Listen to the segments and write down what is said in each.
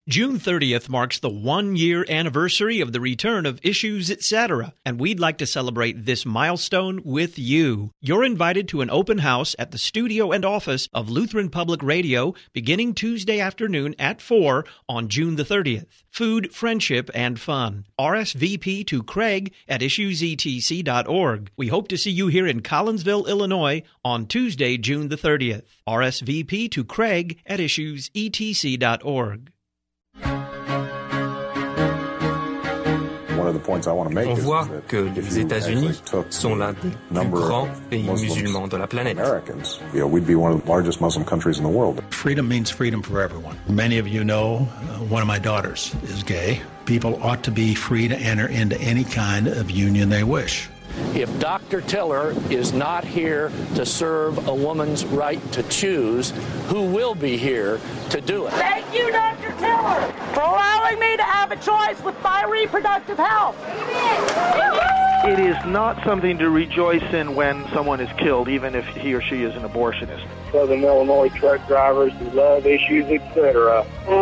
June 30th marks the one-year anniversary of the return of Issues Etc., and we'd like to celebrate this milestone with you. You're invited to an open house at the studio and office of Lutheran Public Radio beginning Tuesday afternoon at 4 on June the 30th. Food, friendship, and fun. RSVP to Craig at issuesetc.org. We hope to see you here in Collinsville, Illinois on Tuesday, June the 30th. RSVP to Craig at issuesetc.org. On voit que les États-Unis sont l'un des plus grands pays musulmans de la planète. Freedom means freedom for everyone. Many of you know one of my daughters is gay. People ought to be free to enter into any kind of union they wish. If Dr. Tiller is not here to serve a woman's right to choose, who will be here to do it? Thank you, Dr. Tiller, for allowing me to have a choice with my reproductive health. It is not something to rejoice in when someone is killed, even if he or she is an abortionist. Southern Illinois truck drivers who love Issues, etc.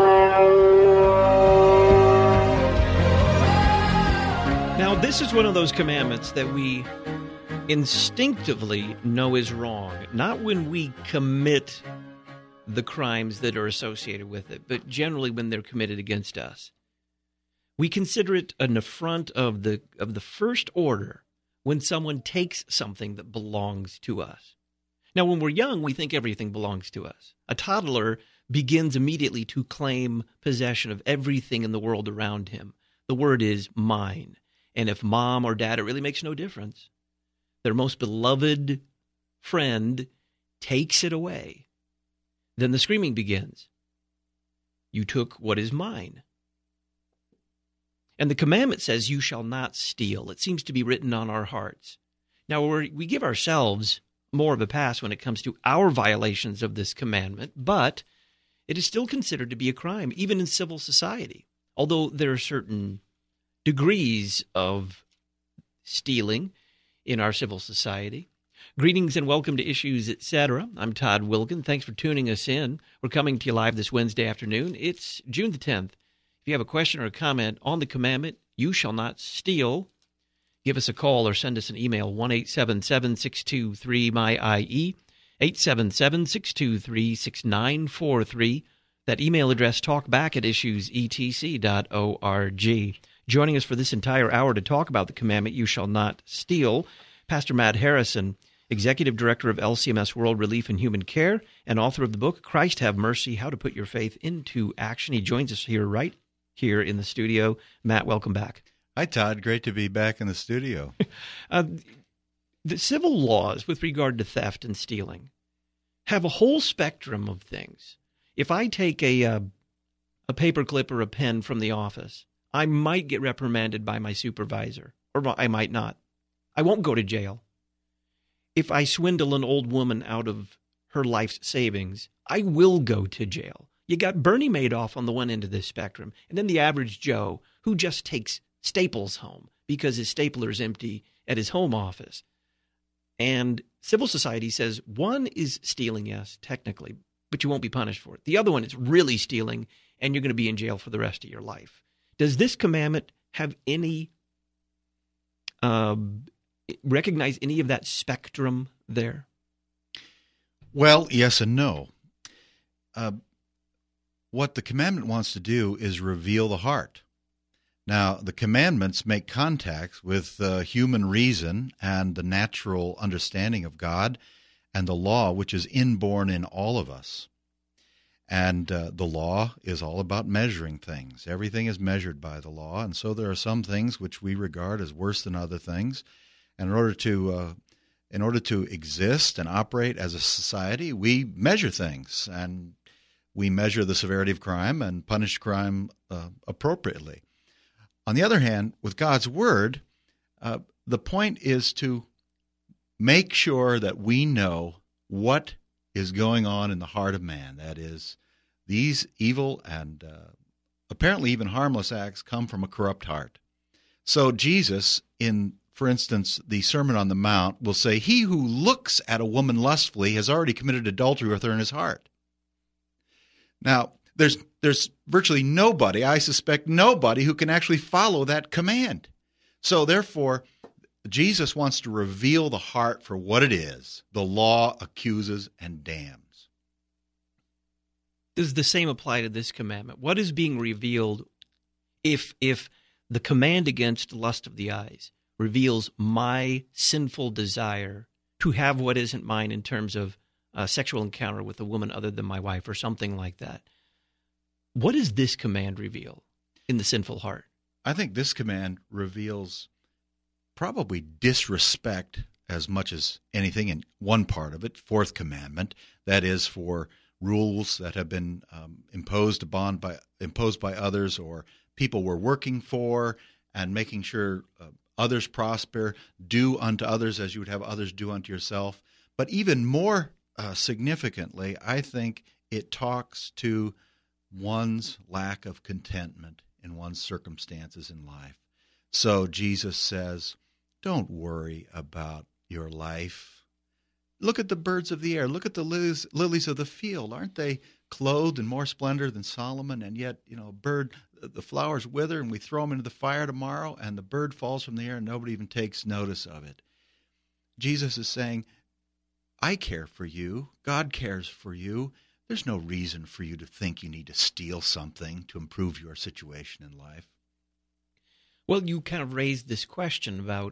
Now, this is one of those commandments that we instinctively know is wrong, not when we commit the crimes that are associated with it, but generally when they're committed against us. We consider it an affront of the first order when someone takes something that belongs to us. Now, when we're young, we think everything belongs to us. A toddler begins immediately to claim possession of everything in the world around him. The word is mine. And if mom or dad, it really makes no difference. Their most beloved friend takes it away. Then the screaming begins. You took what is mine. And the commandment says, you shall not steal. It seems to be written on our hearts. Now, we give ourselves more of a pass when it comes to our violations of this commandment, but it is still considered to be a crime, even in civil society. Although there are certain degrees of stealing in our civil society. Greetings and welcome to Issues, Etc. I'm Todd Wilkin. Thanks for tuning us in. We're coming to you live this Wednesday afternoon. It's June the 10th. If you have a question or a comment on the commandment, you shall not steal, give us a call or send us an email, 1-877-623-MY-IE, 877-623-6943. That email address, talkback@issuesetc.org. Joining us for this entire hour to talk about the commandment, you shall not steal, Pastor Matt Harrison, Executive Director of LCMS World Relief and Human Care and author of the book, Christ Have Mercy, How to Put Your Faith into Action. He joins us right here in the studio. Matt, welcome back. Hi, Todd. Great to be back in the studio. The civil laws with regard to theft and stealing have a whole spectrum of things. If I take a paperclip or a pen from the office, I might get reprimanded by my supervisor, or I might not. I won't go to jail. If I swindle an old woman out of her life's savings, I will go to jail. You got Bernie Madoff on the one end of this spectrum, and then the average Joe who just takes staples home because his stapler is empty at his home office. And civil society says one is stealing, yes, technically, but you won't be punished for it. The other one is really stealing, and you're going to be in jail for the rest of your life. Does this commandment have any, recognize any of that spectrum there? Well, yes and no. What the commandment wants to do is reveal the heart. Now, the commandments make contact with human reason and the natural understanding of God and the law, which is inborn in all of us. And the law is all about measuring things. Everything is measured by the law, and so there are some things which we regard as worse than other things. And in order to exist and operate as a society, we measure things, and we measure the severity of crime and punish crime appropriately. On the other hand, with God's Word, the point is to make sure that we know what is going on in the heart of man. That is, these evil and apparently even harmless acts come from a corrupt heart. So Jesus, in, for instance, the Sermon on the Mount, will say, he who looks at a woman lustfully has already committed adultery with her in his heart. Now, there's virtually nobody, I suspect nobody, who can actually follow that command. So therefore, Jesus wants to reveal the heart for what it is. The law accuses and damns. Does the same apply to this commandment? What is being revealed if the command against lust of the eyes reveals my sinful desire to have what isn't mine in terms of a sexual encounter with a woman other than my wife or something like that? What does this command reveal in the sinful heart? I think this command reveals probably disrespect as much as anything in one part of it, fourth commandment, that is for rules that have been imposed by others or people we're working for, and making sure others prosper. Do unto others as you would have others do unto yourself. But even more significantly, I think it talks to one's lack of contentment in one's circumstances in life. So Jesus says, don't worry about your life. Look at the birds of the air. Look at the lilies of the field. Aren't they clothed in more splendor than Solomon? And yet, a bird, the flowers wither and we throw them into the fire tomorrow and the bird falls from the air and nobody even takes notice of it. Jesus is saying, I care for you. God cares for you. There's no reason for you to think you need to steal something to improve your situation in life. Well, you kind of raised this question about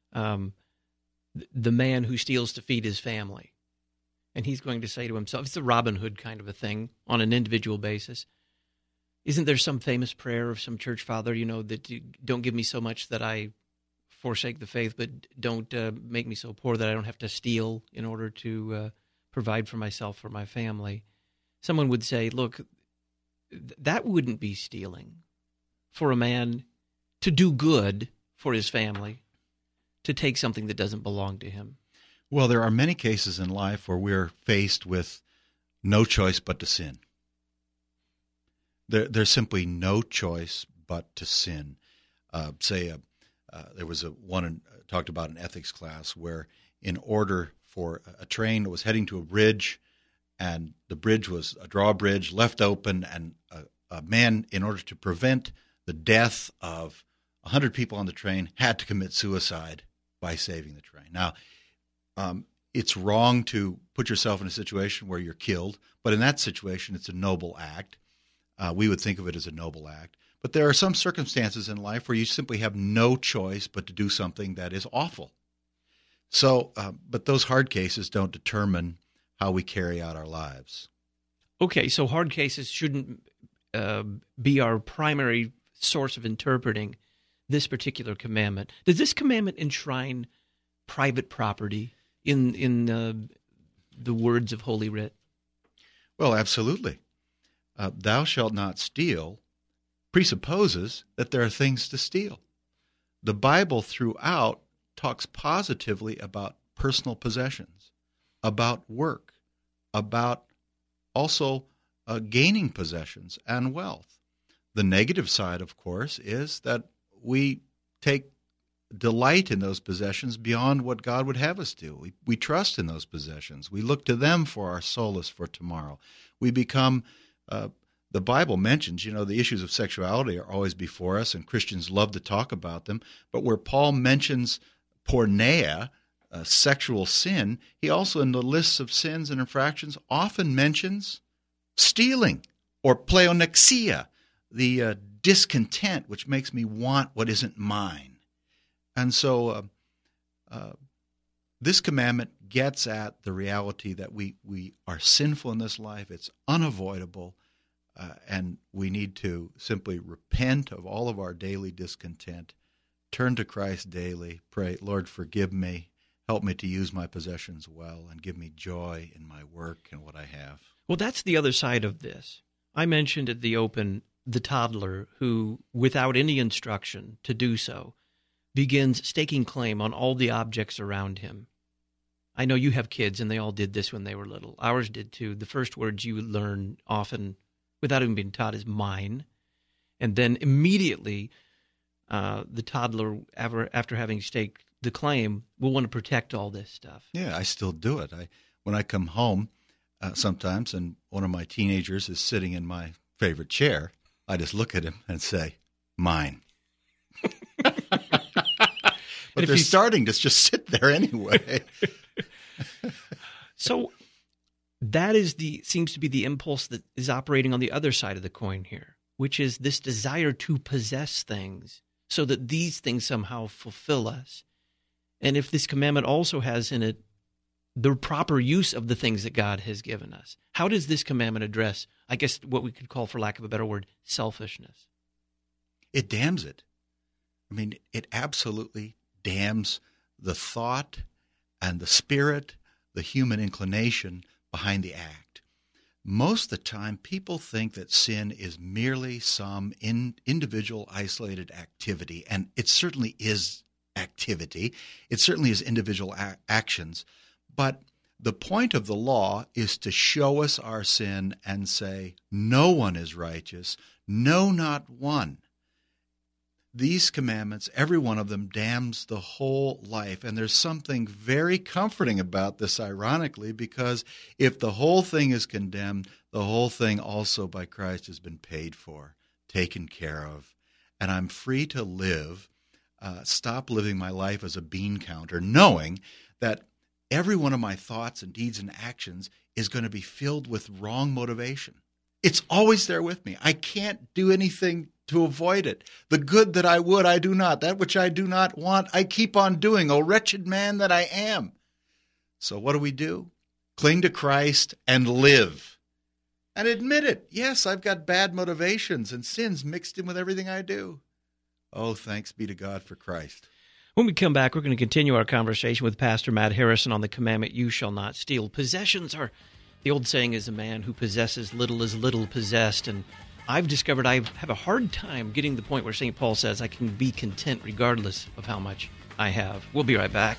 the man who steals to feed his family. And he's going to say to himself, it's a Robin Hood kind of a thing on an individual basis. Isn't there some famous prayer of some church father, that don't give me so much that I forsake the faith, but don't make me so poor that I don't have to steal in order to provide for myself or my family? Someone would say, look, that wouldn't be stealing for a man to do good for his family, to take something that doesn't belong to him. Well, there are many cases in life where we're faced with no choice but to sin. There's simply no choice but to sin. There was one talked about in ethics class where in order for a train that was heading to a bridge, and the bridge was a drawbridge left open, and a man, in order to prevent the death of 100 people on the train, had to commit suicide by saving the train. Now, it's wrong to put yourself in a situation where you're killed, but in that situation, it's a noble act. We would think of it as a noble act. But there are some circumstances in life where you simply have no choice but to do something that is awful. So, but those hard cases don't determine how we carry out our lives. Okay, so hard cases shouldn't be our primary source of interpreting this particular commandment. Does this commandment enshrine private property in the words of Holy Writ? Well, absolutely. Thou shalt not steal presupposes that there are things to steal. The Bible throughout talks positively about personal possessions, about work, about also gaining possessions and wealth. The negative side, of course, is that we take delight in those possessions beyond what God would have us do. We trust in those possessions. We look to them for our solace for tomorrow. We become, the Bible mentions, the issues of sexuality are always before us, and Christians love to talk about them. But where Paul mentions porneia, sexual sin, he also in the lists of sins and infractions often mentions stealing or pleonexia, the discontent which makes me want what isn't mine. And so this commandment gets at the reality that we are sinful in this life. It's unavoidable, and we need to simply repent of all of our daily discontent, turn to Christ daily, pray, Lord, forgive me, help me to use my possessions well, and give me joy in my work and what I have. Well, that's the other side of this. I mentioned at the open the toddler who, without any instruction to do so, begins staking claim on all the objects around him. I know you have kids, and they all did this when they were little. Ours did too. The first words you learn often, without even being taught, is mine. And then immediately, the toddler, after having staked the claim, will want to protect all this stuff. Yeah, I still do it. When I come home sometimes, and one of my teenagers is sitting in my favorite chair, I just look at him and say, mine. But they're starting to just sit there anyway. So that seems to be the impulse that is operating on the other side of the coin here, which is this desire to possess things so that these things somehow fulfill us. And if this commandment also has in it the proper use of the things that God has given us, how does this commandment address, I guess, what we could call, for lack of a better word, selfishness? It damns it. I mean, it absolutely damns the thought and the spirit, the human inclination behind the act. Most of the time, people think that sin is merely some individual isolated activity, and it certainly is activity. It certainly is individual actions. But the point of the law is to show us our sin and say, no one is righteous, no, not one. These commandments, every one of them, damns the whole life. And there's something very comforting about this, ironically, because if the whole thing is condemned, the whole thing also by Christ has been paid for, taken care of. And I'm free to live, stop living my life as a bean counter, knowing that every one of my thoughts and deeds and actions is going to be filled with wrong motivation. It's always there with me. I can't do anything to avoid it. The good that I would, I do not. That which I do not want, I keep on doing. O wretched man that I am. So what do? Cling to Christ and live. And admit it. Yes, I've got bad motivations and sins mixed in with everything I do. Oh, thanks be to God for Christ. When we come back, we're going to continue our conversation with Pastor Matt Harrison on the commandment, you shall not steal. Possessions are, the old saying is, a man who possesses little is little possessed. And I've discovered I have a hard time getting to the point where St. Paul says I can be content regardless of how much I have. We'll be right back.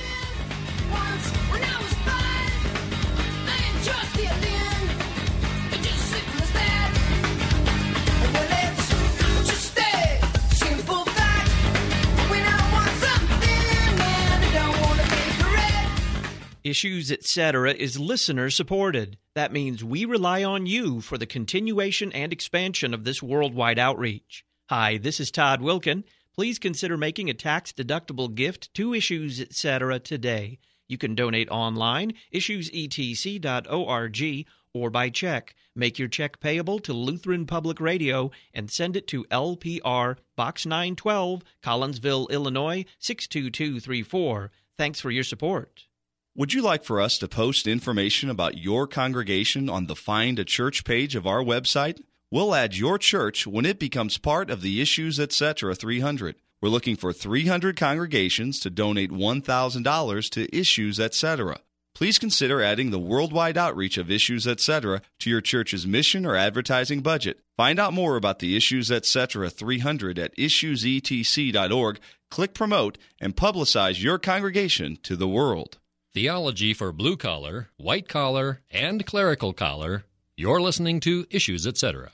Issues, Etc. is listener-supported. That means we rely on you for the continuation and expansion of this worldwide outreach. Hi, this is Todd Wilkin. Please consider making a tax-deductible gift to Issues, Etc. today. You can donate online, issuesetc.org, or by check. Make your check payable to Lutheran Public Radio and send it to LPR, Box 912, Collinsville, Illinois, 62234. Thanks for your support. Would you like for us to post information about your congregation on the Find a Church page of our website? We'll add your church when it becomes part of the Issues, Etc. 300. We're looking for 300 congregations to donate $1,000 to Issues, Etc. Please consider adding the worldwide outreach of Issues, Etc. to your church's mission or advertising budget. Find out more about the Issues, Etc. 300 at issuesetc.org. Click Promote and publicize your congregation to the world. Theology for blue collar, white collar, and clerical collar. You're listening to Issues, Etc.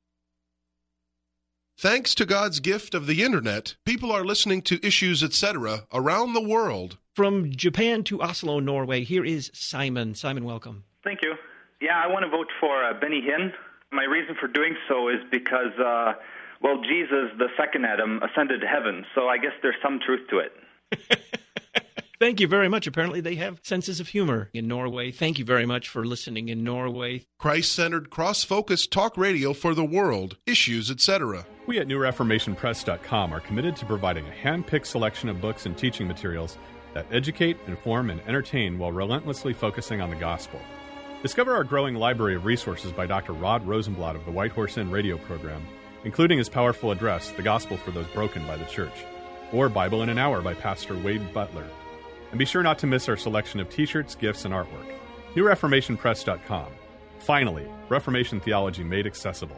Thanks to God's gift of the Internet, people are listening to Issues, Etc. around the world. From Japan to Oslo, Norway, here is Simon. Simon, welcome. Thank you. Yeah, I want to vote for Benny Hinn. My reason for doing so is because, Jesus, the second Adam, ascended to heaven, so I guess there's some truth to it. Thank you very much. Apparently they have senses of humor in Norway. Thank you very much for listening in Norway. Christ-centered, cross-focused talk radio for the world. Issues, Etc. We at NewReformationPress.com are committed to providing a hand-picked selection of books and teaching materials that educate, inform, and entertain while relentlessly focusing on the gospel. Discover our growing library of resources by Dr. Rod Rosenblatt of the White Horse Inn radio program, including his powerful address, The Gospel for Those Broken by the Church, or Bible in an Hour by Pastor Wade Butler. And be sure not to miss our selection of t-shirts, gifts, and artwork. NewReformationPress.com. Finally, Reformation theology made accessible.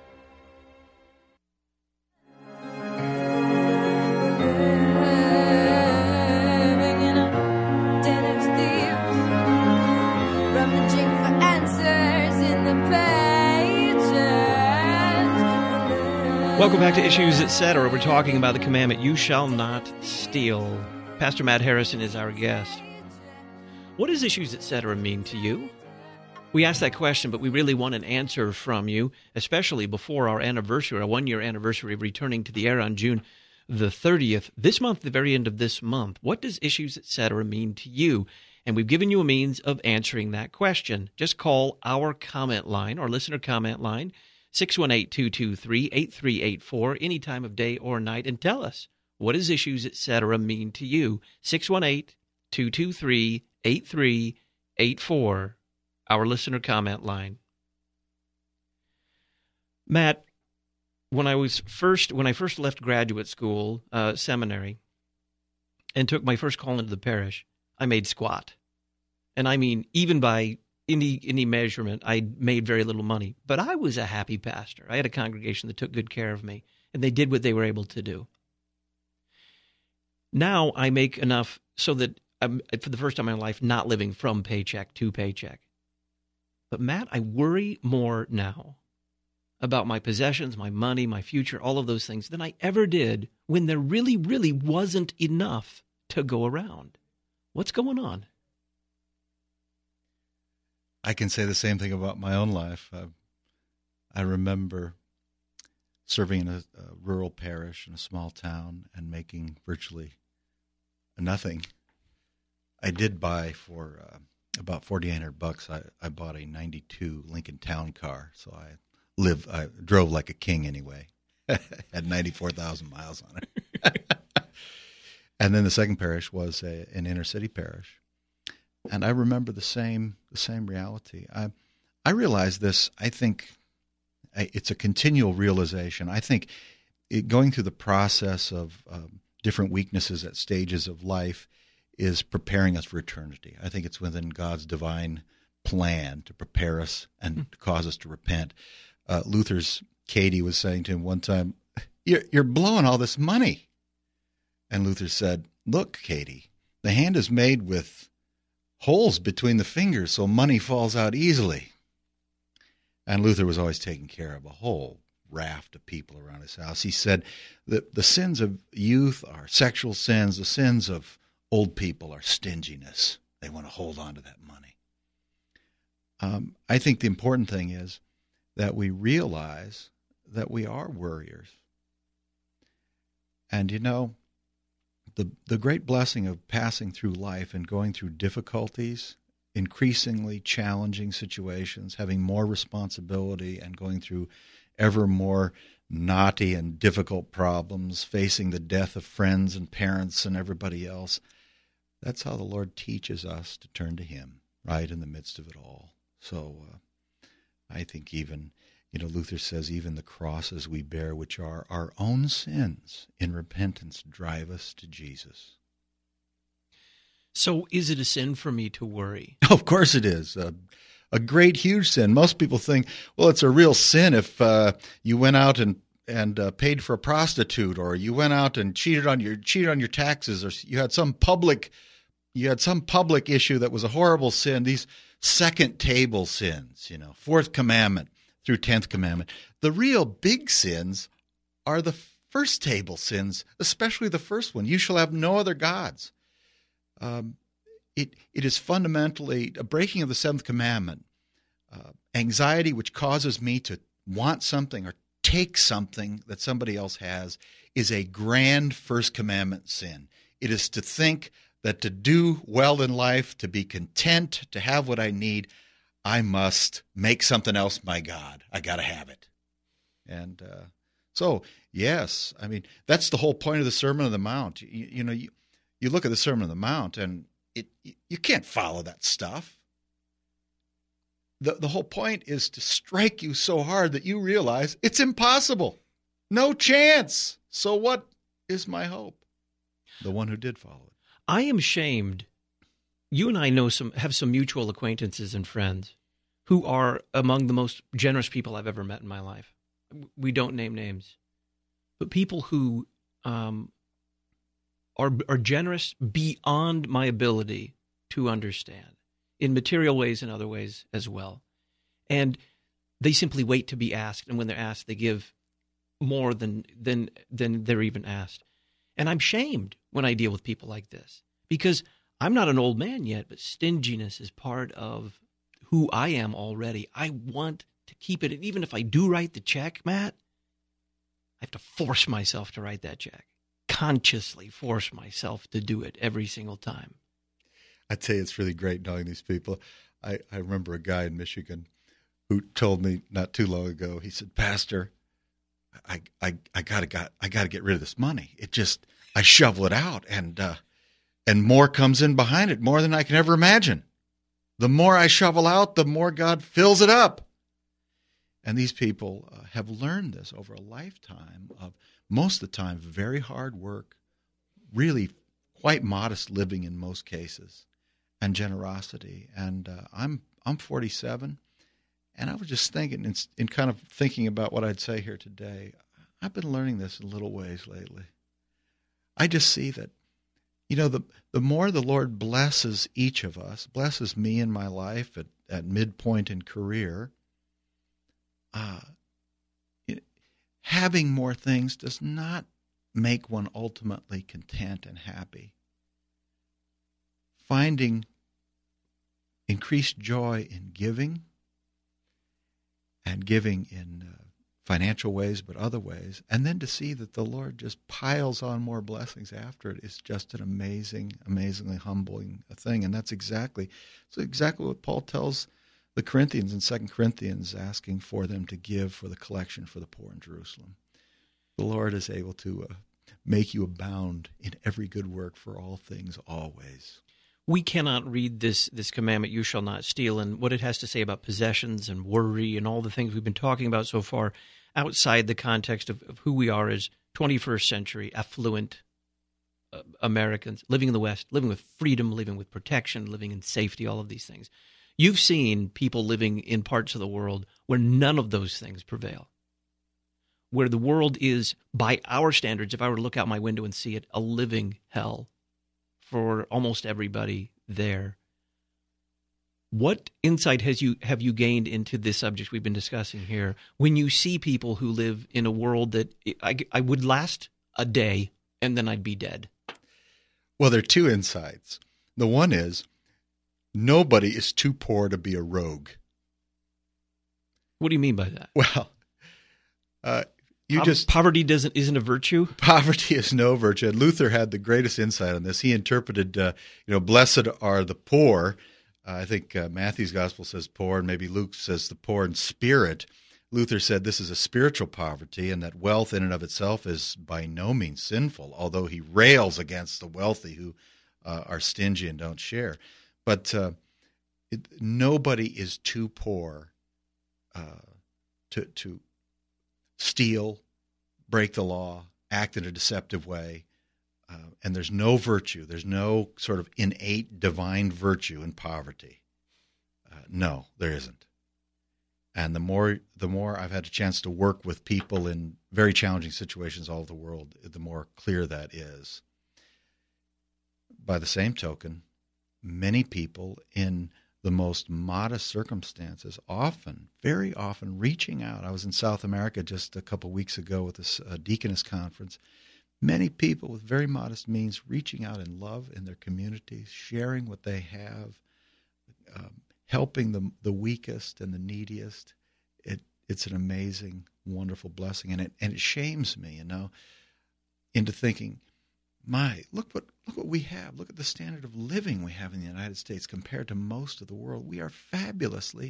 Welcome back to Issues, Etc. We're talking about the commandment, you shall not steal. Pastor Matt Harrison is our guest. What does Issues, Etc. mean to you? We asked that question, but we really want an answer from you, especially before our anniversary, our one-year anniversary of returning to the air on June the 30th. This month, the very end of this month, what does Issues Etc. mean to you? And we've given you a means of answering that question. Just call our comment line, our listener comment line, 618-223-8384, any time of day or night, and tell us, what does Issues Etc. mean to you? 618-223-8384. Our listener comment line. Matt, when I first left graduate school, seminary, and took my first call into the parish, I made squat. And I mean, even by any measurement, I made very little money. But I was a happy pastor. I had a congregation that took good care of me, and they did what they were able to do. Now I make enough so that I'm, for the first time in my life, not living from paycheck to paycheck. But Matt, I worry more now about my possessions, my money, my future, all of those things than I ever did when there really, really wasn't enough to go around. What's going on? I can say the same thing about my own life. I remember serving in a rural parish in a small town and making virtually nothing. I did buy for about $4,800. I bought a '92 Lincoln Town Car, so I drove like a king anyway. Had 94,000 miles on it. And then the second parish was an inner city parish, and I remember the same reality. I realized this. I think it's a continual realization. I think going through the process of different weaknesses at stages of life is preparing us for eternity. I think it's within God's divine plan to prepare us and to cause us to repent. Luther's Katie was saying to him one time, "You're blowing all this money." And Luther said, "Look, Katie, the hand is made with holes between the fingers so money falls out easily." And Luther was always taking care of a whole raft of people around his house. He said that the sins of youth are sexual sins. The sins of old people are stinginess. They want to hold on to that money. I think the important thing is that we realize that we are worriers. And you know, the great blessing of passing through life and going through difficulties, increasingly challenging situations, having more responsibility and going through ever more knotty and difficult problems, facing the death of friends and parents and everybody else, that's how the Lord teaches us to turn to Him right in the midst of it all. So I think even, Luther says, even the crosses we bear, which are our own sins, in repentance drive us to Jesus. So is it a sin for me to worry? Of course it is. A great, huge sin. Most people think, well, it's a real sin if you went out and paid for a prostitute, or you went out and cheated on your taxes, or you had some public issue that was a horrible sin. These second table sins, fourth commandment through 10th commandment. The real big sins are the first table sins, especially the first one. You shall have no other gods. It is fundamentally a breaking of the seventh commandment. Anxiety, which causes me to want something or take something that somebody else has, is a grand first commandment sin. It is to think that to do well in life, to be content, to have what I need, I must make something else my God. I got to have it. And so, yes, I mean, that's the whole point of the Sermon on the Mount. You look at the Sermon on the Mount, and you can't follow that stuff. The whole point is to strike you so hard that you realize it's impossible. No chance. So what is my hope? The one who did follow it. I am shamed. You and I have some mutual acquaintances and friends who are among the most generous people I've ever met in my life. We don't name names, but people who are generous beyond my ability to understand, in material ways and other ways as well. And they simply wait to be asked, and when they're asked, they give more than they're even asked. And I'm shamed when I deal with people like this, because I'm not an old man yet, but stinginess is part of who I am already. I want to keep it. And even if I do write the check, Matt, I have to force myself to write that check. Consciously force myself to do it every single time. I tell you, it's really great knowing these people. I remember a guy in Michigan who told me not too long ago, he said, Pastor, I gotta get rid of this money. I shovel it out and more comes in behind it, more than I can ever imagine. The more I shovel out, the more God fills it up. And these people have learned this over a lifetime of, most of the time, very hard work, really quite modest living in most cases, and generosity. And I'm 47, and I was just thinking, in kind of thinking about what I'd say here today, I've been learning this in little ways lately. I just see that, the more the Lord blesses each of us, blesses me in my life at midpoint in career, having more things does not make one ultimately content and happy. Finding increased joy in giving, and giving in financial ways, but other ways, and then to see that the Lord just piles on more blessings after it is just an amazingly humbling thing. And that's exactly what Paul tells the Corinthians in 2 Corinthians, asking for them to give for the collection for the poor in Jerusalem. The Lord is able to make you abound in every good work for all things always. We cannot read this commandment, you shall not steal, and what it has to say about possessions and worry and all the things we've been talking about so far outside the context of who we are as 21st century affluent Americans living in the West, living with freedom, living with protection, living in safety, all of these things. You've seen people living in parts of the world where none of those things prevail, where the world is, by our standards, if I were to look out my window and see it, a living hell for almost everybody there. What insight have you gained into this subject we've been discussing here when you see people who live in a world that I would last a day and then I'd be dead? Well, there are two insights. The one is, nobody is too poor to be a rogue. What do you mean by that? Well, poverty isn't a virtue? Poverty is no virtue. And Luther had the greatest insight on this. He interpreted, blessed are the poor. I think Matthew's gospel says poor, and maybe Luke says the poor in spirit. Luther said this is a spiritual poverty, and that wealth in and of itself is by no means sinful, although he rails against the wealthy who are stingy and don't share. But nobody is too poor to steal, break the law, act in a deceptive way, and there's no virtue. There's no sort of innate divine virtue in poverty. No, there isn't. And the more I've had a chance to work with people in very challenging situations all over the world, the more clear that is. By the same token, many people in the most modest circumstances, very often reaching out. I was in South America just a couple of weeks ago with this deaconess conference. Many people with very modest means reaching out in love in their communities, sharing what they have, helping the weakest and the neediest. It's an amazing, wonderful blessing, and it shames me, into thinking, look what we have. Look at the standard of living we have in the United States compared to most of the world. We are fabulously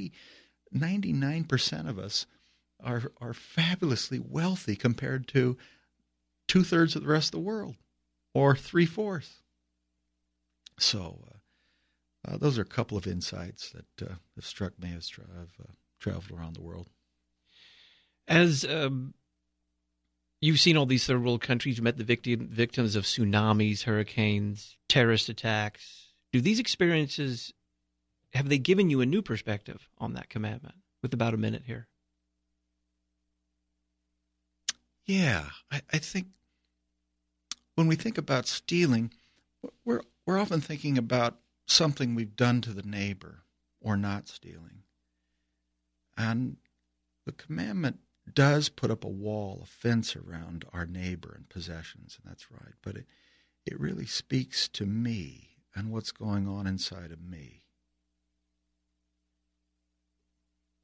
99% of us are fabulously wealthy compared to 2/3 of the rest of the world, or 3/4. So those are a couple of insights that have struck me as I've traveled around the world. As you've seen all these third world countries, you met the victims of tsunamis, hurricanes, terrorist attacks. Do these experiences, have they given you a new perspective on that commandment? With about a minute here. Yeah, I think when we think about stealing, we're often thinking about something we've done to the neighbor or not stealing. And the commandment does put up a wall, a fence around our neighbor and possessions, and that's right. But it really speaks to me and what's going on inside of me.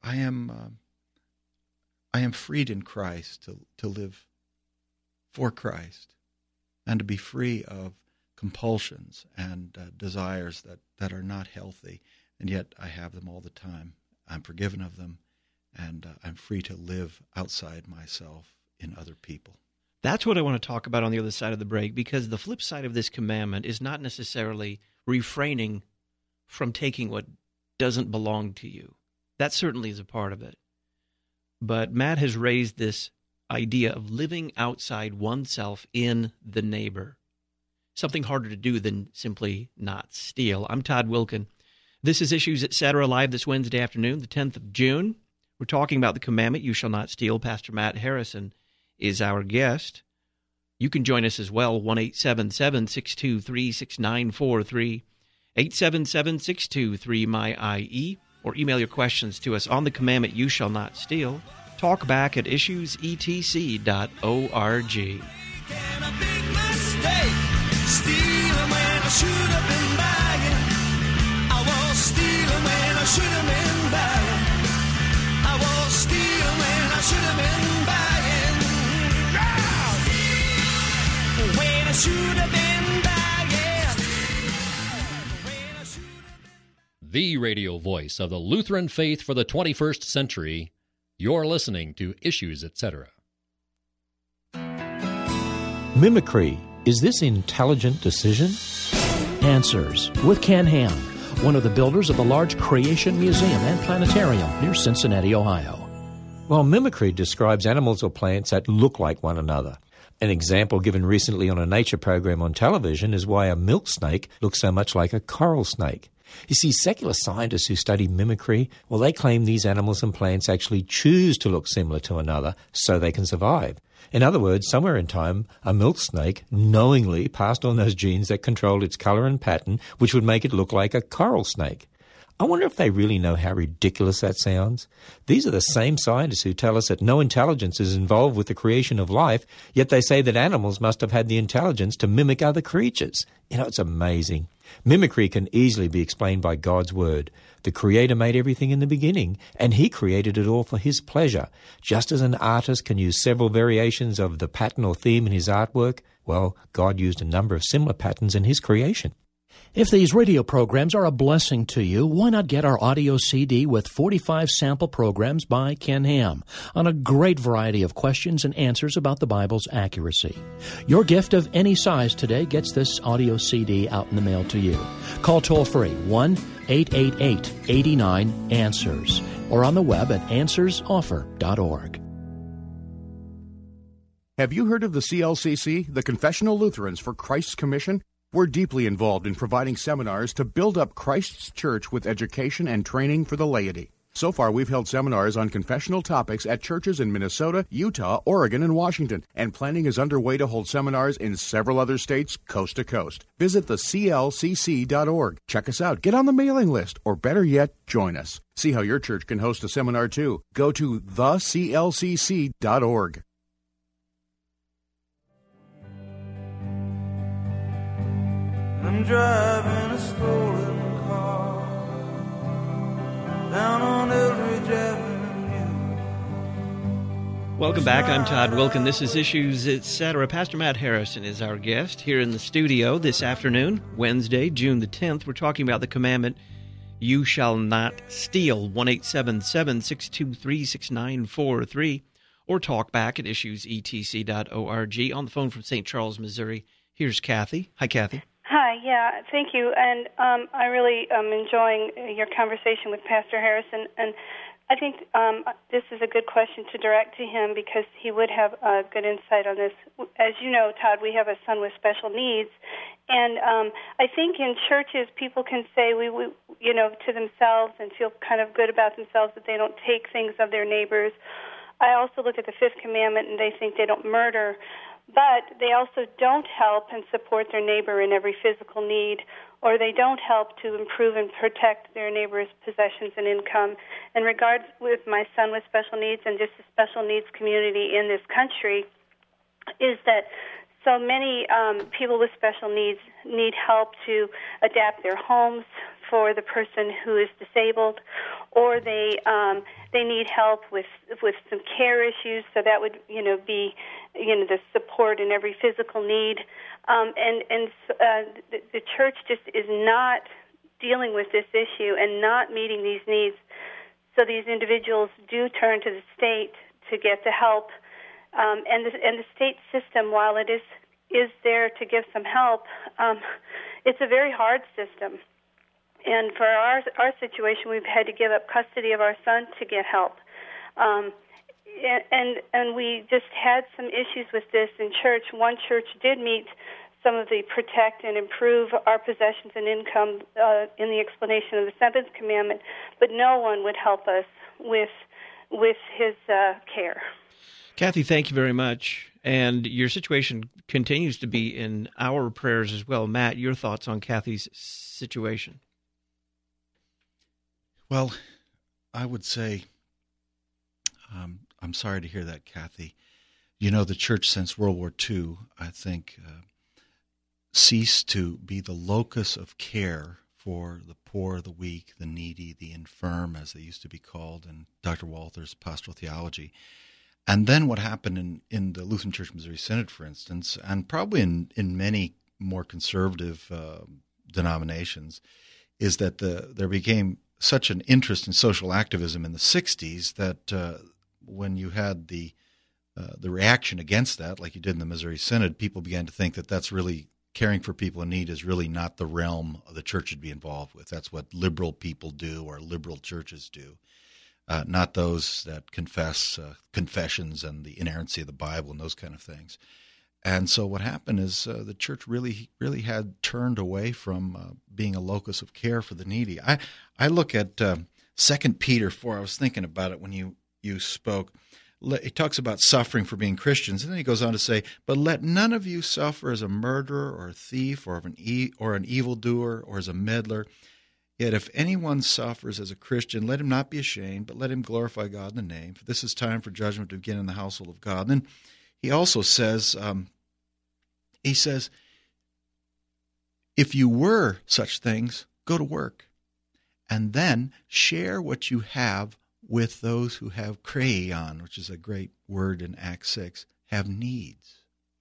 I am freed in Christ to live for Christ and to be free of compulsions and desires that are not healthy, and yet I have them all the time. I'm forgiven of them, and I'm free to live outside myself in other people. That's what I want to talk about on the other side of the break, because the flip side of this commandment is not necessarily refraining from taking what doesn't belong to you. That certainly is a part of it. But Matt has raised this idea of living outside oneself in the neighbor. Something harder to do than simply not steal. I'm Todd Wilken. This is Issues Etc. live this Wednesday afternoon, the 10th of June. We're talking about the commandment, you shall not steal. Pastor Matt Harrison is our guest. You can join us as well, 1-877-623-6943, 877-623-MY-IE, or email your questions to us on the commandment, you shall not steal. Talk back at issuesetc.org. Stealing when I should have been buying. I was stealing when I should have been buying. I was stealing when I should have been buying. Yeah! When I should have been buying. The radio voice of the Lutheran faith for the 21st century. You're listening to Issues Etc. Mimicry. Is this intelligent decision? Answers with Ken Ham, one of the builders of the large Creation Museum and Planetarium near Cincinnati, Ohio. Well, mimicry describes animals or plants that look like one another. An example given recently on a nature program on television is why a milk snake looks so much like a coral snake. You see, secular scientists who study mimicry, well, they claim these animals and plants actually choose to look similar to another so they can survive. In other words, somewhere in time, a milk snake knowingly passed on those genes that controlled its color and pattern, which would make it look like a coral snake. I wonder if they really know how ridiculous that sounds. These are the same scientists who tell us that no intelligence is involved with the creation of life, yet they say that animals must have had the intelligence to mimic other creatures. You know, it's amazing. Mimicry can easily be explained by God's Word. The Creator made everything in the beginning, and He created it all for His pleasure. Just as an artist can use several variations of the pattern or theme in his artwork, well, God used a number of similar patterns in His creation. If these radio programs are a blessing to you, why not get our audio CD with 45 sample programs by Ken Ham on a great variety of questions and answers about the Bible's accuracy. Your gift of any size today gets this audio CD out in the mail to you. Call toll-free 1-888-89-ANSWERS or on the web at answersoffer.org. Have you heard of the CLCC, the Confessional Lutherans for Christ's Commission? We're deeply involved in providing seminars to build up Christ's church with education and training for the laity. So far, we've held seminars on confessional topics at churches in Minnesota, Utah, Oregon, and Washington, and planning is underway to hold seminars in several other states, coast to coast. Visit the CLCC.org. Check us out, get on the mailing list, or better yet, join us. See how your church can host a seminar too. Go to theclcc.org. I'm driving a stolen car down on Eldridge Avenue. Welcome back. I'm Todd Wilken. This is Issues Etc. Pastor Matt Harrison is our guest here in the studio this afternoon, Wednesday, June the 10th. We're talking about the commandment, you shall not steal, 1-877-623-6943, or talk back at issuesetc.org. On the phone from St. Charles, Missouri, here's Kathy. Hi, Kathy. Hi, yeah, thank you. And I really am enjoying your conversation with Pastor Harrison. And I think this is a good question to direct to him because he would have good insight on this. As you know, Todd, we have a son with special needs. And I think in churches people can say, we to themselves and feel kind of good about themselves that they don't take things of their neighbors. I also look at the fifth commandment and they think they don't murder. But they also don't help and support their neighbor in every physical need, or they don't help to improve and protect their neighbor's possessions and income. In regards with my son with special needs and just the special needs community in this country, is that So many people with special needs need help to adapt their homes for the person who is disabled, or they need help with some care issues. So that would be the support in every physical need, the church just is not dealing with this issue and not meeting these needs. So these individuals do turn to the state to get the help, and the state system, while it is there to give some help, it's a very hard system. And for our situation, we've had to give up custody of our son to get help. And we just had some issues with this in church. One church did meet some of the protect and improve our possessions and income in the explanation of the seventh commandment, but no one would help us with his care. Kathy, thank you very much. And your situation continues to be in our prayers as well. Matt, your thoughts on Kathy's situation? Well, I would say, I'm sorry to hear that, Kathy. The church since World War II, I think, ceased to be the locus of care for the poor, the weak, the needy, the infirm, as they used to be called in Dr. Walther's pastoral theology. And then what happened in the Lutheran Church Missouri Synod, for instance, and probably in many more conservative denominations, is that there became such an interest in social activism in the 60s that when you had the reaction against that, like you did in the Missouri Synod, people began to think that that's really caring for people in need is really not the realm the church should be involved with. That's what liberal people do or liberal churches do, not those that confess confessions and the inerrancy of the Bible and those kind of things. And so what happened is the church really had turned away from being a locus of care for the needy. I look at 2 Peter 4. I was thinking about it when you spoke. He talks about suffering for being Christians, and then he goes on to say, "But let none of you suffer as a murderer or a thief or an evildoer or as a meddler. Yet if anyone suffers as a Christian, let him not be ashamed, but let him glorify God in the name. For this is time for judgment to begin in the household of God." And then he also says, if you were such things, go to work, and then share what you have with those who have kreion, which is a great word in Acts 6, have needs.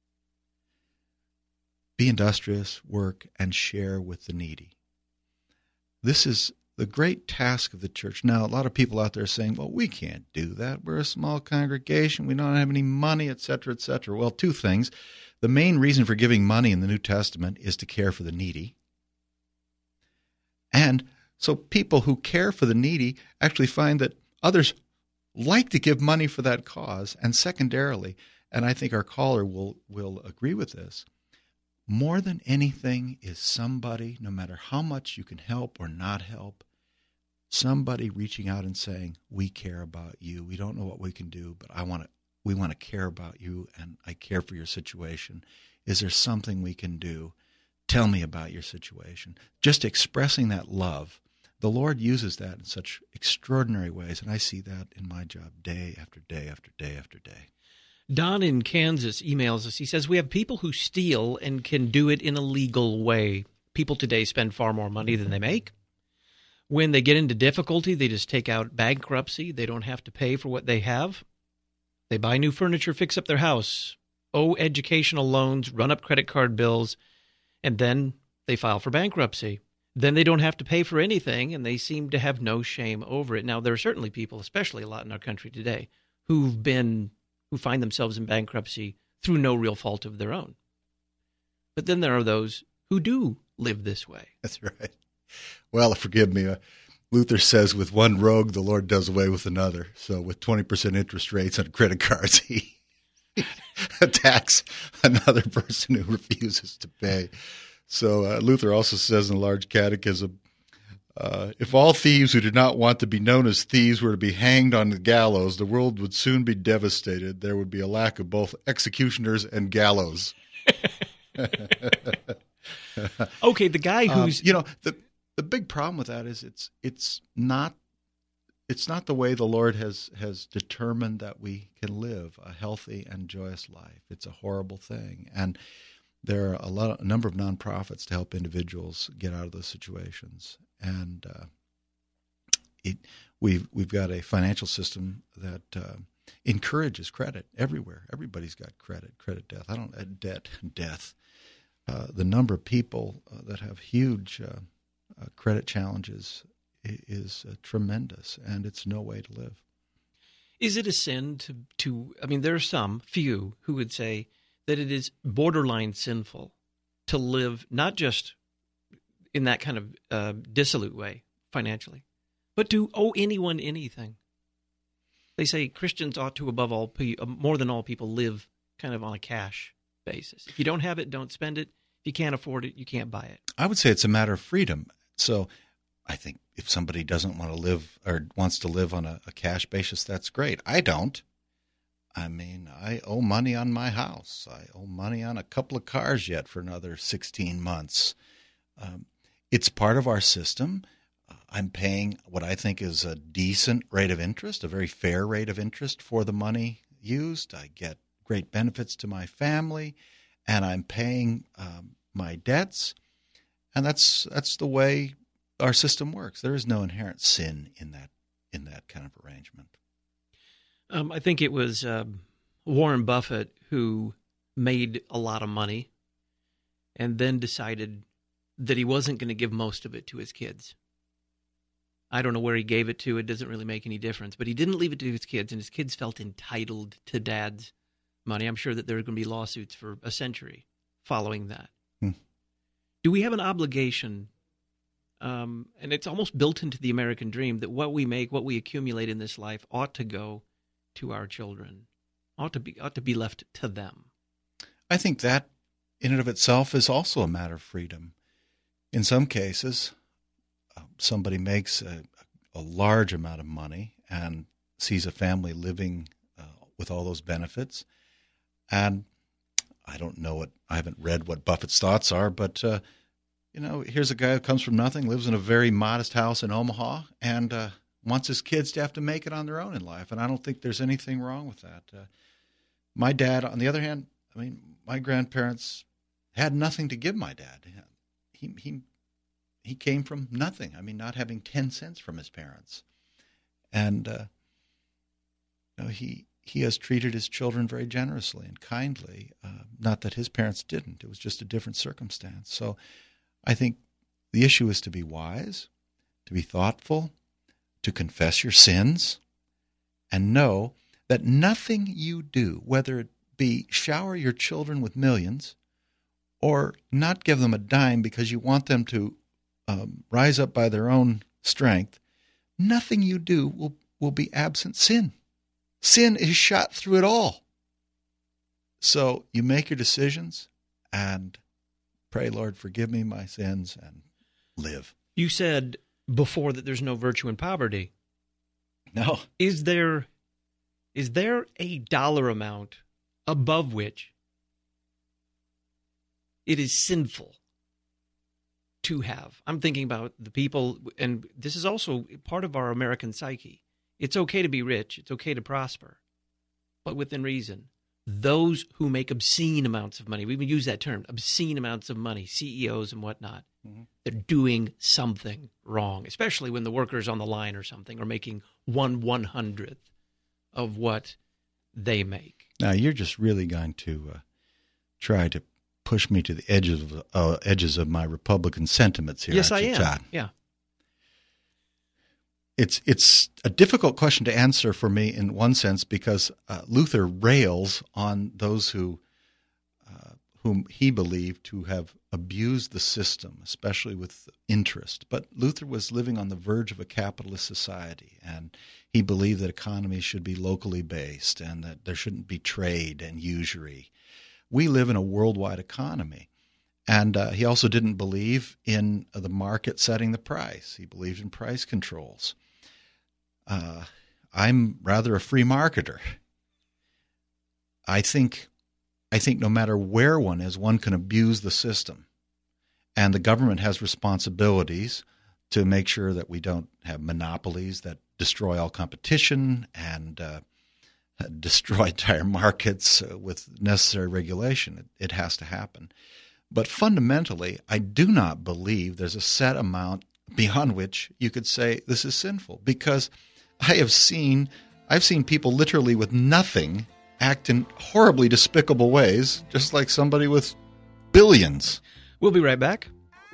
Be industrious, work, and share with the needy. This is the great task of the church. Now, a lot of people out there are saying, well, we can't do that. We're a small congregation. We don't have any money, etc., etc. Well, two things. The main reason for giving money in the New Testament is to care for the needy. And so people who care for the needy actually find that others like to give money for that cause. And secondarily, and I think our caller will agree with this, more than anything is somebody, no matter how much you can help or not help, somebody reaching out and saying, we care about you. We don't know what we can do, but we want to care about you, and I care for your situation. Is there something we can do? Tell me about your situation. Just expressing that love. The Lord uses that in such extraordinary ways, and I see that in my job day after day after day after day. Don in Kansas emails us. He says, we have people who steal and can do it in a legal way. People today spend far more money than they make. When they get into difficulty, they just take out bankruptcy. They don't have to pay for what they have. They buy new furniture, fix up their house, owe educational loans, run up credit card bills, and then they file for bankruptcy. Then they don't have to pay for anything, and they seem to have no shame over it. Now, there are certainly people, especially a lot in our country today, who find themselves in bankruptcy through no real fault of their own. But then there are those who do live this way. That's right. Well, forgive me. Luther says with one rogue, the Lord does away with another. So with 20% interest rates on credit cards, he attacks another person who refuses to pay. So Luther also says in the Large Catechism, if all thieves who did not want to be known as thieves were to be hanged on the gallows, the world would soon be devastated. There would be a lack of both executioners and gallows. Okay, the guy who's... the big problem with that is it's not it's not the way the Lord has determined that we can live a healthy and joyous life. It's a horrible thing. And there are a number of nonprofits to help individuals get out of those situations. And we've got a financial system that encourages credit everywhere. Everybody's got credit death. The number of people that have huge credit challenges is tremendous, and it's no way to live. Is it a sin to I mean, there are few who would say that it is borderline sinful to live not just in that kind of dissolute way financially, but to owe anyone anything? They say Christians ought to, above all, more than all people, live kind of on a cash basis. If you don't have it, don't spend it. If you can't afford it, you can't buy it. I would say it's a matter of freedom. So I think if somebody doesn't want to live or wants to live on a cash basis, that's great. I don't. I mean, I owe money on my house. I owe money on a couple of cars yet for another 16 months. It's part of our system. I'm paying what I think is a decent rate of interest, a very fair rate of interest for the money used. I get great benefits to my family, and I'm paying my debts. And that's the way our system works. There is no inherent sin in that kind of arrangement. I think it was Warren Buffett who made a lot of money and then decided that he wasn't going to give most of it to his kids. I don't know where he gave it to. It doesn't really make any difference. But he didn't leave it to his kids, and his kids felt entitled to Dad's money. I'm sure that there are going to be lawsuits for a century following that. Do we have an obligation, and it's almost built into the American dream, that what we make, what we accumulate in this life ought to go to our children, ought to be left to them? I think that in and of itself is also a matter of freedom. In some cases, somebody makes a large amount of money and sees a family living with all those benefits. And I don't know I haven't read what Buffett's thoughts are, but, here's a guy who comes from nothing, lives in a very modest house in Omaha, and wants his kids to have to make it on their own in life. And I don't think there's anything wrong with that. My dad, on the other hand, my grandparents had nothing to give my dad. He came from nothing. Not having 10 cents from his parents. And he has treated his children very generously and kindly. Not that his parents didn't. It was just a different circumstance. So I think the issue is to be wise, to be thoughtful, to confess your sins, and know that nothing you do, whether it be shower your children with millions or not give them a dime because you want them to rise up by their own strength, nothing you do will be absent sin. Sin is shot through it all. So you make your decisions and pray, Lord, forgive me my sins, and live. You said before that there's no virtue in poverty. No. Is there a dollar amount above which it is sinful to have? I'm thinking about the people, and this is also part of our American psyche. It's okay to be rich. It's okay to prosper, but within reason. Those who make obscene amounts of money, we even use that term, obscene amounts of money, CEOs and whatnot, they're doing something wrong, especially when the workers on the line or something are making 1/100th of what they make. Now, you're just really going to try to push me to the edges of my Republican sentiments here. Yes, I am. John? Yeah. It's a difficult question to answer for me in one sense because Luther rails on those whom he believed to have abused the system, especially with interest. But Luther was living on the verge of a capitalist society, and he believed that economies should be locally based and that there shouldn't be trade and usury. We live in a worldwide economy. And he also didn't believe in the market setting the price. He believed in price controls. I'm rather a free marketer. I think no matter where one is, one can abuse the system. And the government has responsibilities to make sure that we don't have monopolies that destroy all competition and destroy entire markets with necessary regulation. It has to happen. But fundamentally, I do not believe there's a set amount beyond which you could say this is sinful, because I've seen people literally with nothing act in horribly despicable ways, just like somebody with billions. We'll be right back.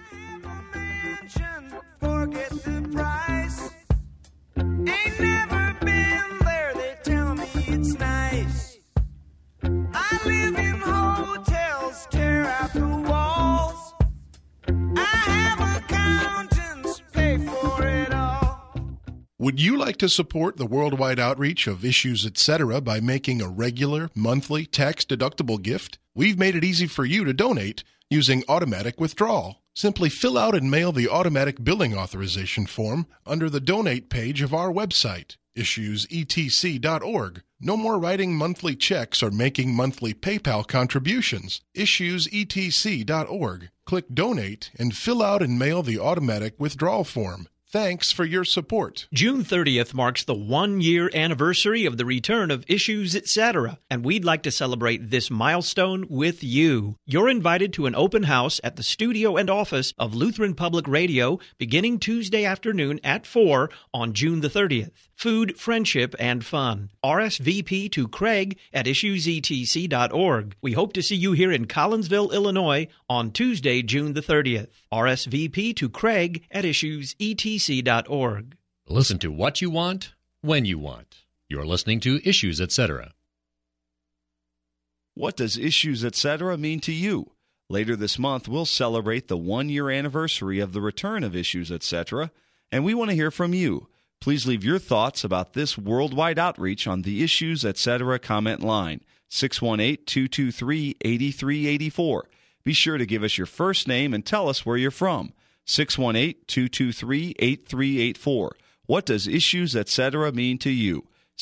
Forget the price. Ain't never been there. They tell me it's nice. I live in hotels, tear out the walls. I have accountants pay for it all. Would you like to support the worldwide outreach of Issues Etc. by making a regular, monthly, tax-deductible gift? We've made it easy for you to donate using automatic withdrawal. Simply fill out and mail the automatic billing authorization form under the donate page of our website, issuesetc.org. No more writing monthly checks or making monthly PayPal contributions. Issuesetc.org. Click donate and fill out and mail the automatic withdrawal form. Thanks for your support. June 30th marks the 1-year anniversary of the return of Issues Etc., and we'd like to celebrate this milestone with you. You're invited to an open house at the studio and office of Lutheran Public Radio beginning Tuesday afternoon at 4 on June the 30th. Food, friendship, and fun. RSVP to Craig at issuesetc.org. We hope to see you here in Collinsville, Illinois on Tuesday, June the 30th. RSVP to Craig at issuesetc.org. Listen to what you want, when you want. You're listening to Issues Etc. What does Issues Etc. mean to you? Later this month, we'll celebrate the 1-year anniversary of the return of Issues Etc., and we want to hear from you. Please leave your thoughts about this worldwide outreach on the Issues Etc. comment line, 618-223-8384. Be sure to give us your first name and tell us where you're from, 618-223-8384. What does Issues Etc. mean to you?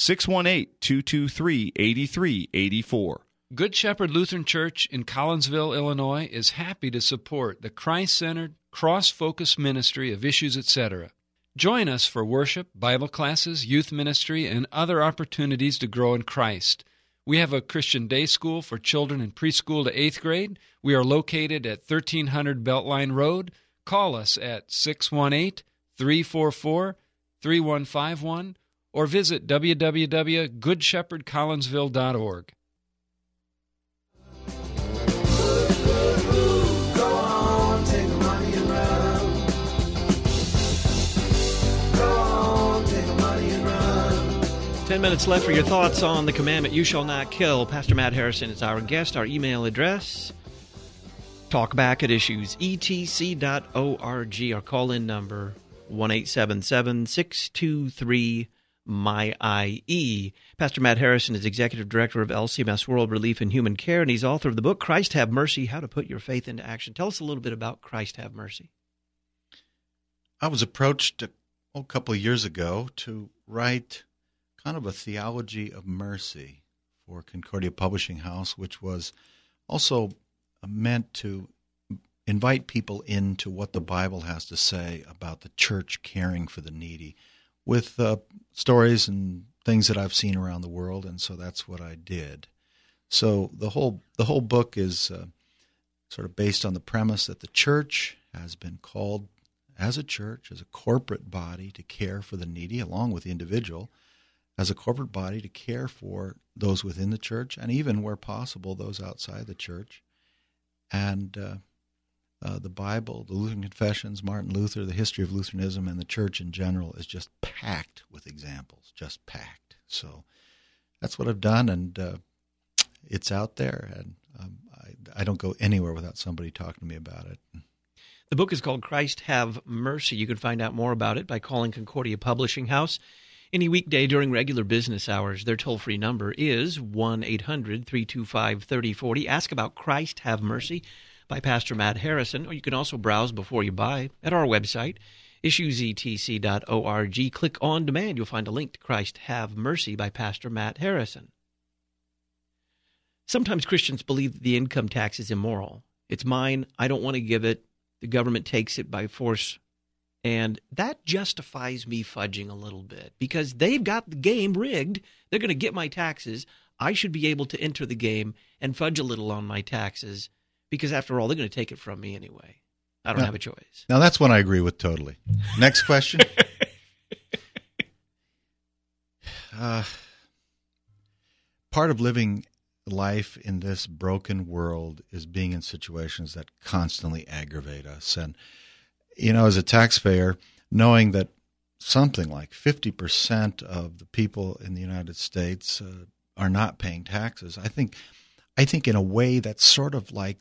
618-223-8384. Good Shepherd Lutheran Church in Collinsville, Illinois is happy to support the Christ-centered, cross-focused ministry of Issues Etc. Join us for worship, Bible classes, youth ministry, and other opportunities to grow in Christ. We have a Christian day school for children in preschool to 8th grade. We are located at 1300 Beltline Road. Call us at 618-344-3151 or visit www.goodshepherdcollinsville.org. Go on, take the money and run. Go on, take the money and run. 10 minutes left for your thoughts on the commandment, you shall not kill. Pastor Matt Harrison is our guest. Our email address, talkback at issuesetc.org. Our call-in number, 1-877-623-MY-IE. Pastor Matt Harrison is Executive Director of LCMS World Relief and Human Care, and he's author of the book, Christ Have Mercy, How to Put Your Faith into Action. Tell us a little bit about Christ Have Mercy. I was approached a couple of years ago to write kind of a theology of mercy for Concordia Publishing House, which was also meant to invite people into what the Bible has to say about the church caring for the needy, with stories and things that I've seen around the world, and so that's what I did. So the whole book is sort of based on the premise that the church has been called as a church, as a corporate body, to care for the needy, along with the individual, as a corporate body to care for those within the church, and even, where possible, those outside the church. And the Bible, the Lutheran Confessions, Martin Luther, the history of Lutheranism, and the church in general is just packed with examples, just packed. So that's what I've done, and it's out there, and I don't go anywhere without somebody talking to me about it. The book is called Christ Have Mercy. You can find out more about it by calling Concordia Publishing House any weekday during regular business hours. Their toll-free number is 1-800-325-3040. Ask about Christ Have Mercy by Pastor Matt Harrison, or you can also browse before you buy at our website, issuesetc.org. Click on demand. You'll find a link to Christ Have Mercy by Pastor Matt Harrison. Sometimes Christians believe that the income tax is immoral. It's mine. I don't want to give it. The government takes it by force And that justifies me fudging a little bit because they've got the game rigged. They're going to get my taxes. I should be able to enter the game and fudge a little on my taxes because, after all, they're going to take it from me anyway. I don't have a choice. Now, that's one I agree with totally. Next question. Part of living life in this broken world is being in situations that constantly aggravate us. And, as a taxpayer, knowing that something like 50% of the people in the United States are not paying taxes, I think in a way that's sort of like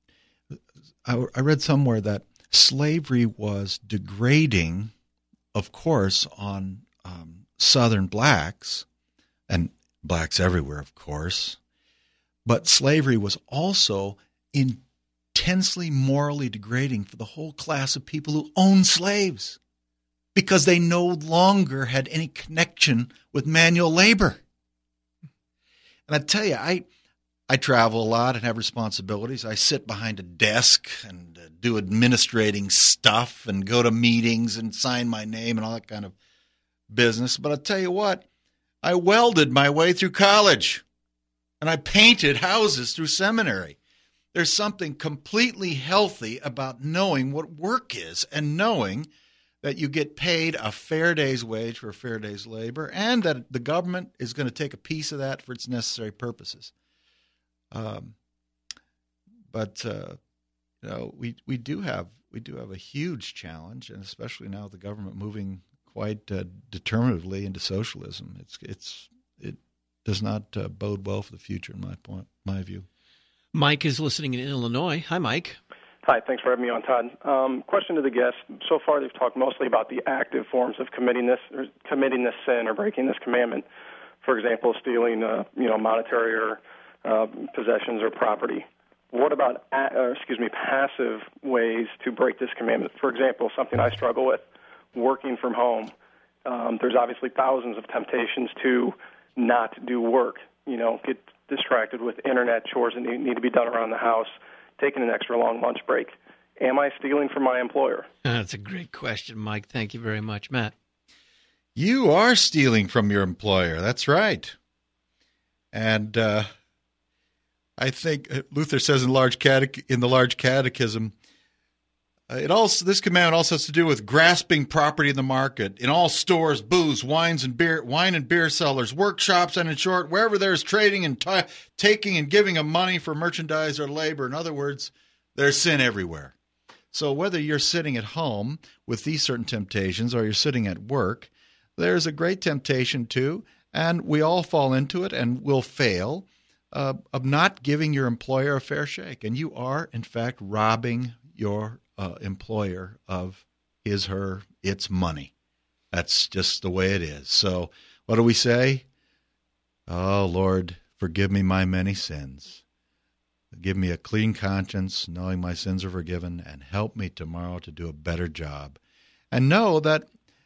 I read somewhere that slavery was degrading, of course, on Southern blacks, and blacks everywhere, of course, but slavery was also intensely morally degrading for the whole class of people who owned slaves because they no longer had any connection with manual labor. And I tell you, I travel a lot and have responsibilities. I sit behind a desk and do administrating stuff and go to meetings and sign my name and all that kind of business. But I'll tell you what, I welded my way through college and I painted houses through seminary. There's something completely healthy about knowing what work is and knowing that you get paid a fair day's wage for a fair day's labor and that the government is going to take a piece of that for its necessary purposes. But we do have a huge challenge, and especially now the government moving quite determinatively into socialism. It does not bode well for the future, in my view. Mike is listening in Illinois. Hi, Mike. Hi, thanks for having me on, Todd. Question to the guest. So far, they've talked mostly about the active forms of committing this sin or breaking this commandment. For example, stealing, monetary or possessions or property. What about, passive ways to break this commandment? For example, something I struggle with, working from home. There's obviously thousands of temptations to not do work. Get distracted with internet chores that need to be done around the house, taking an extra long lunch break. Am I stealing from my employer? That's a great question, Mike. Thank you very much. Matt? You are stealing from your employer. That's right. And I think Luther says in the Large Catechism, this commandment also has to do with grasping property in the market, in all stores, booths, wine and beer cellars, workshops, and in short, wherever there is trading and taking and giving of money for merchandise or labor. In other words, there's sin everywhere. So whether you're sitting at home with these certain temptations or you're sitting at work, there's a great temptation too, and we all fall into it and will fail, of not giving your employer a fair shake. And you are, in fact, robbing your employer of its money. That's just the way it is. So what do we say? Oh, Lord, forgive me my many sins. Give me a clean conscience, knowing my sins are forgiven, and help me tomorrow to do a better job. And know that,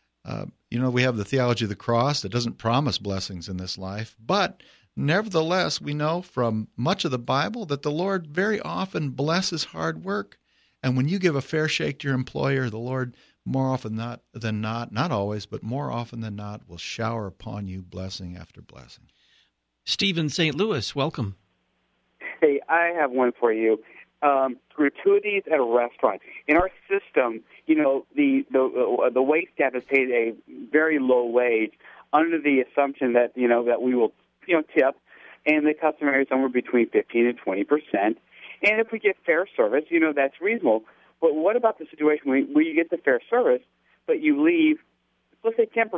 we have the theology of the cross that doesn't promise blessings in this life, but nevertheless, we know from much of the Bible that the Lord very often blesses hard work. And when you give a fair shake to your employer, the Lord more often than not always, but more often than not, will shower upon you blessing after blessing. Stephen, St. Louis, welcome. Hey, I have one for you. Gratuities at a restaurant. In our system, the wait staff is paid a very low wage under the assumption that that we will tip, and the customary is somewhere between 15 and 20%. And if we get fair service, that's reasonable. But what about the situation where you get the fair service, but you leave, let's say 10%?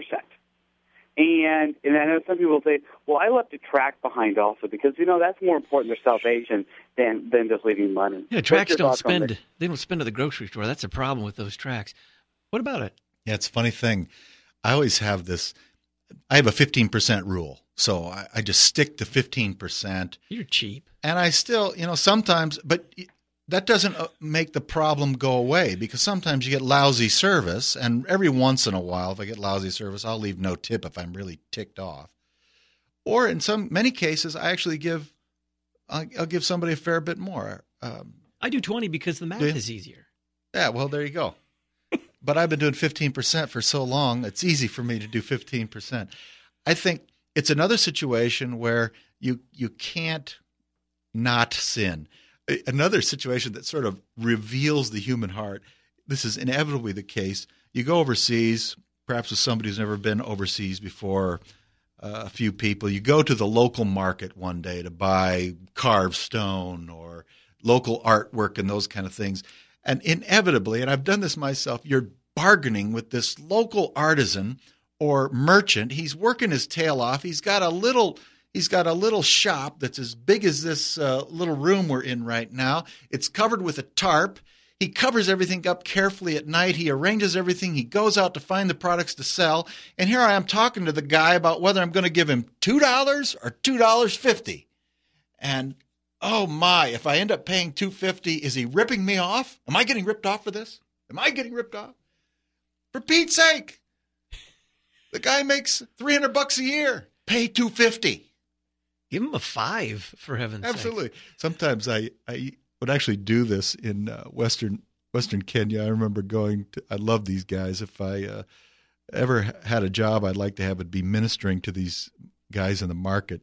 And I know some people say, well, I left a tract behind also because, that's more important to salvation than just leaving money. Yeah, tracts don't spend. They don't spend at the grocery store. That's a problem with those tracts. What about it? Yeah, it's a funny thing. I always have this. I have a 15% rule. So I just stick to 15%. You're cheap. And I still, sometimes, but that doesn't make the problem go away because sometimes you get lousy service. And every once in a while, if I get lousy service, I'll leave no tip if I'm really ticked off. Or in many cases, I actually I'll give somebody a fair bit more. I do 20 because the math is easier. Yeah, well, there you go. but I've been doing 15% for so long, it's easy for me to do 15%. I think it's another situation where you can't not sin. Another situation that sort of reveals the human heart. This is inevitably the case. You go overseas, perhaps with somebody who's never been overseas before, a few people. You go to the local market one day to buy carved stone or local artwork and those kind of things. And inevitably, and I've done this myself, you're bargaining with this local artisan or merchant. He's working his tail off. He's got a little shop that's as big as this little room we're in right now. It's covered with a tarp. He covers everything up carefully at night. He arranges everything. He goes out to find the products to sell. And here I am talking to the guy about whether I'm going to give him $2 or $2.50. And oh my, if I end up paying $2.50, is he ripping me off? Am I getting ripped off for this? Am I getting ripped off? For Pete's sake, the guy makes $300 a year. Pay $2.50. Give him a $5, for heaven's sake. Absolutely. Sometimes I would actually do this in Western Kenya. I remember I love these guys. If I ever had a job, I'd like to have it be ministering to these guys in the market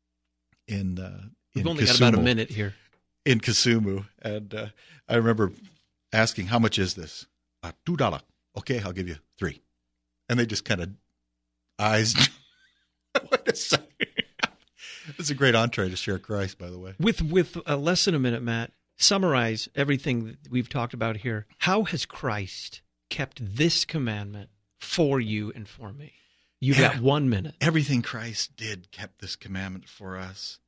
in We've only Kisumu, got about a minute here. In Kisumu. And I remember asking, how much is this? $2. Okay, I'll give you $3. And they just kind of eyes. Wait a second. It's a great entree to share Christ, by the way. With less than a minute, Matt, summarize everything that we've talked about here. How has Christ kept this commandment for you and for me? You've got 1 minute. Everything Christ did kept this commandment for us.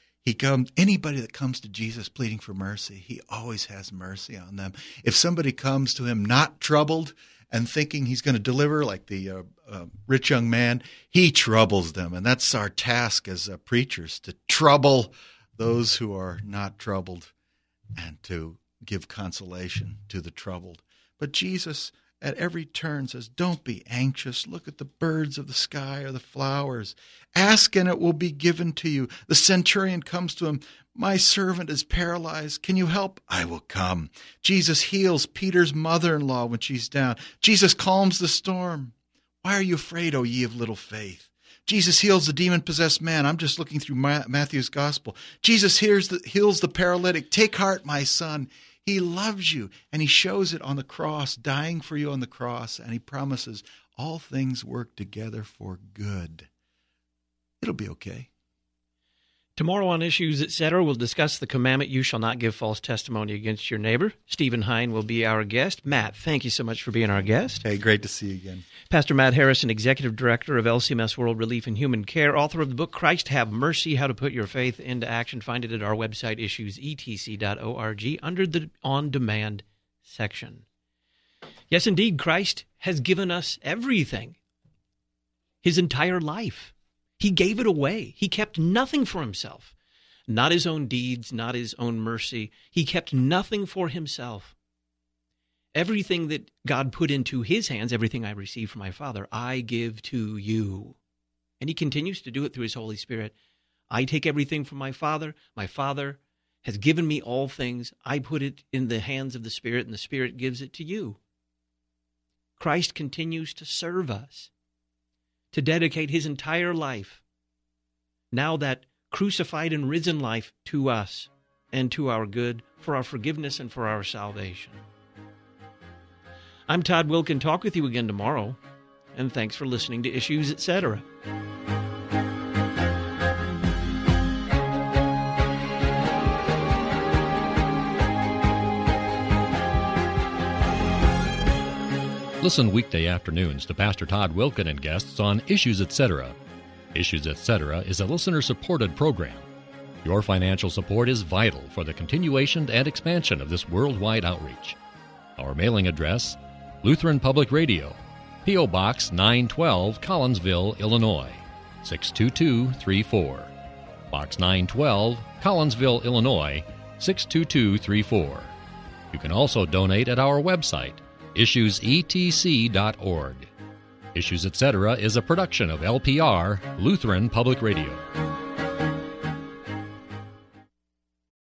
Anybody that comes to Jesus pleading for mercy, he always has mercy on them. If somebody comes to him not troubled and thinking he's going to deliver, like the rich young man, he troubles them. And that's our task as preachers, to trouble those who are not troubled and to give consolation to the troubled. But Jesus at every turn says, don't be anxious. Look at the birds of the sky or the flowers. Ask and it will be given to you. The centurion comes to him. My servant is paralyzed. Can you help? I will come. Jesus heals Peter's mother-in-law when she's down. Jesus calms the storm. Why are you afraid, O ye of little faith? Jesus heals the demon-possessed man. I'm just looking through Matthew's gospel. Jesus heals the paralytic. Take heart, my son. He loves you, and he shows it on the cross, dying for you on the cross, and he promises all things work together for good. It'll be okay. Tomorrow on Issues, Etc., we'll discuss the commandment, you shall not give false testimony against your neighbor. Stephen Hine will be our guest. Matt, thank you so much for being our guest. Hey, great to see you again. Pastor Matt Harrison, Executive Director of LCMS World Relief and Human Care, author of the book, Christ Have Mercy, How to Put Your Faith into Action. Find it at our website, issuesetc.org, under the On Demand section. Yes, indeed, Christ has given us everything, his entire life. He gave it away. He kept nothing for himself. Not his own deeds, not his own mercy. He kept nothing for himself. Everything that God put into his hands, everything I received from my Father, I give to you. And he continues to do it through his Holy Spirit. I take everything from my Father. My Father has given me all things. I put it in the hands of the Spirit, and the Spirit gives it to you. Christ continues to serve us, to dedicate his entire life, now that crucified and risen life, to us and to our good, for our forgiveness and for our salvation. I'm Todd Wilkin. Talk with you again tomorrow, and thanks for listening to Issues, Etc. Listen weekday afternoons to Pastor Todd Wilkin and guests on Issues, Etc. Issues, Etc. is a listener-supported program. Your financial support is vital for the continuation and expansion of this worldwide outreach. Our mailing address, Lutheran Public Radio, P.O. Box 912, Collinsville, Illinois, 62234. Box 912, Collinsville, Illinois, 62234. You can also donate at our website, issuesetc.org. Issues, Etc. is a production of LPR, Lutheran Public Radio.